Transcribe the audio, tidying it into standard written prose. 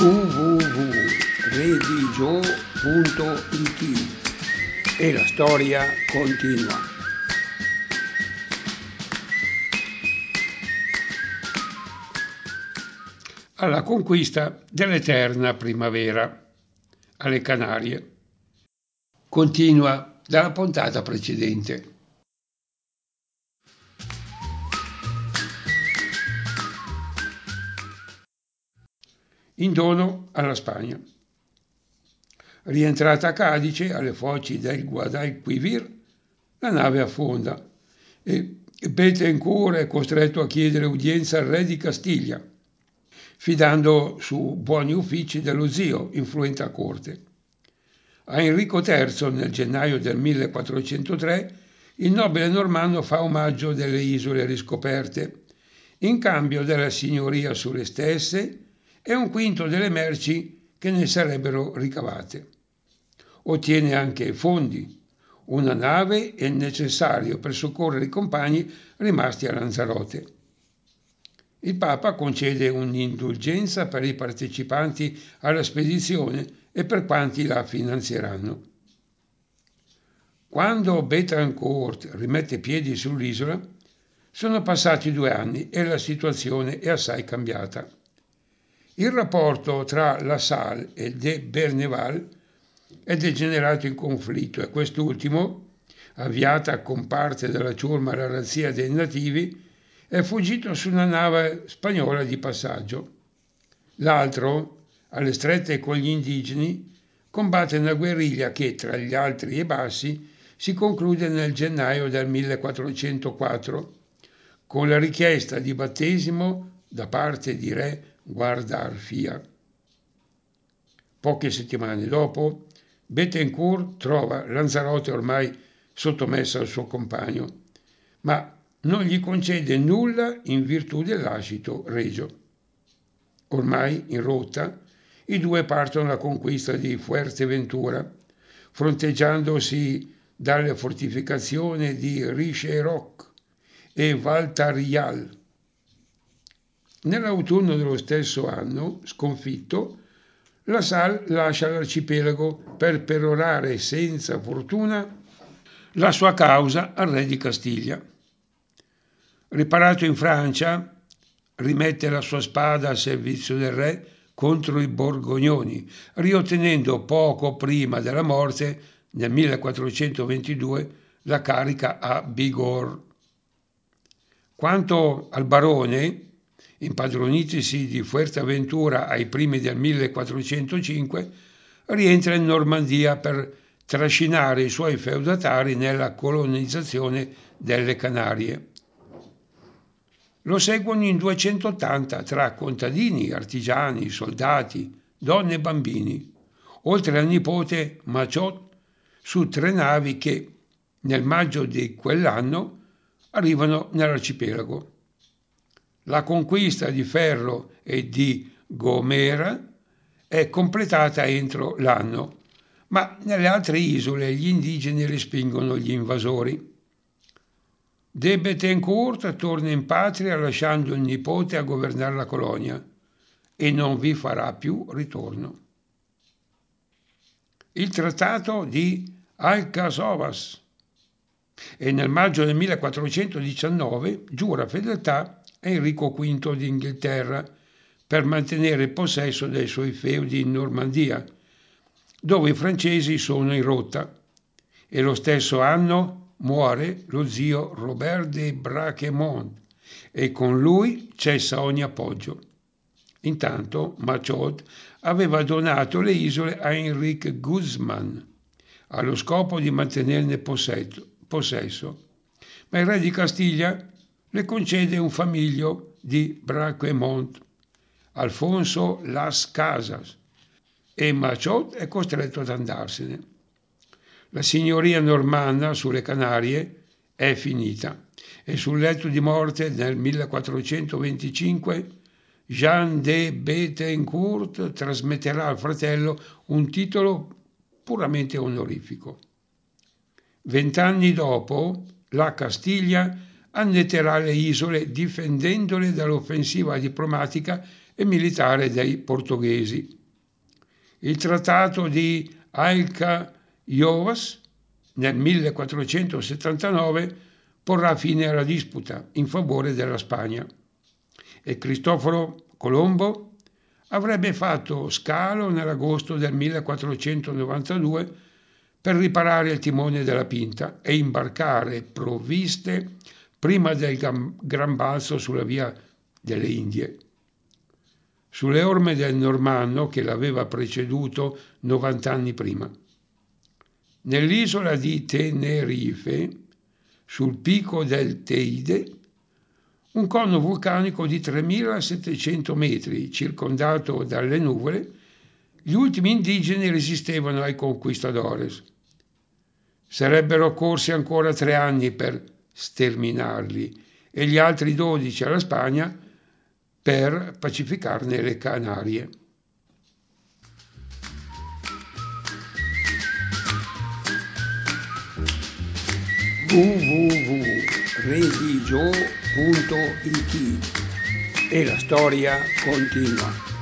www.redigio.it e la storia continua. Alla conquista dell'eterna primavera, alle Canarie. Continua dalla puntata precedente. In dono alla Spagna. Rientrata a Cadice, alle foci del Guadalquivir, la nave affonda e Bethencourt è costretto a chiedere udienza al re di Castiglia, fidando su buoni uffici dello zio, influente a corte. A Enrico III, nel gennaio del 1403, il nobile normanno fa omaggio delle isole riscoperte, in cambio della signoria sulle stesse e un quinto delle merci che ne sarebbero ricavate. Ottiene anche fondi, una nave e il necessario per soccorrere i compagni rimasti a Lanzarote. Il Papa concede un'indulgenza per i partecipanti alla spedizione e per quanti la finanzieranno. Quando Bethencourt rimette piedi sull'isola, sono passati 2 anni e la situazione è assai cambiata. Il rapporto tra La Salle e de Berneval è degenerato in conflitto e quest'ultimo, avviata con parte della ciurma la razzia dei nativi, è fuggito su una nave spagnola di passaggio. L'altro, alle strette con gli indigeni, combatte una guerriglia che, tra gli alti e bassi, si conclude nel gennaio del 1404, con la richiesta di battesimo da parte di re Guardarfia. Poche settimane dopo, Bethencourt trova Lanzarote ormai sottomessa al suo compagno, ma non gli concede nulla in virtù del lascito regio. Ormai in rotta, i due partono alla conquista di Fuerteventura, fronteggiandosi dalle fortificazioni di Richeroque e Valtarial. Nell'autunno dello stesso anno, sconfitto, La Salle lascia l'arcipelago per perorare senza fortuna la sua causa al re di Castiglia. Riparato in Francia, rimette la sua spada al servizio del re contro i Borgognoni, riottenendo poco prima della morte, nel 1422, la carica a Bigorre. Quanto al barone, impadronitisi di Fuerteventura ai primi del 1405, rientra in Normandia per trascinare i suoi feudatari nella colonizzazione delle Canarie. Lo seguono in 280 tra contadini, artigiani, soldati, donne e bambini, oltre al nipote Machot, su 3 navi che, nel maggio di quell'anno, arrivano nell'arcipelago. La conquista di Ferro e di Gomera è completata entro l'anno, ma nelle altre isole gli indigeni respingono gli invasori. De Bethencourt torna in patria lasciando il nipote a governare la colonia e non vi farà più ritorno. Il trattato di Alcazovas e nel maggio del 1419 giura fedeltà a Enrico V d'Inghilterra per mantenere il possesso dei suoi feudi in Normandia, dove i francesi sono in rotta, e lo stesso anno muore lo zio Robert de Braquemont e con lui cessa ogni appoggio. Intanto Machot aveva donato le isole a Enrique Guzman allo scopo di mantenerne possesso, ma il re di Castiglia le concede un famiglio di Braquemont, Alfonso Las Casas, e Machot è costretto ad andarsene. La signoria normanna sulle Canarie è finita e sul letto di morte nel 1425 Jean de Bethencourt trasmetterà al fratello un titolo puramente onorifico. 20 anni dopo, la Castiglia annetterà le isole difendendole dall'offensiva diplomatica e militare dei portoghesi. Il trattato di Ailca-Jovas nel 1479 porrà fine alla disputa in favore della Spagna e Cristoforo Colombo avrebbe fatto scalo nell'agosto del 1492 per riparare il timone della Pinta e imbarcare provviste prima del gran balzo sulla via delle Indie. Sulle orme del Normanno che l'aveva preceduto 90 anni prima. Nell'isola di Tenerife, sul picco del Teide, un cono vulcanico di 3.700 metri, circondato dalle nuvole, gli ultimi indigeni resistevano ai conquistadores. Sarebbero occorsi ancora 3 anni per sterminarli e gli altri 12 alla Spagna per pacificarne le Canarie. www.religio.it e la storia continua.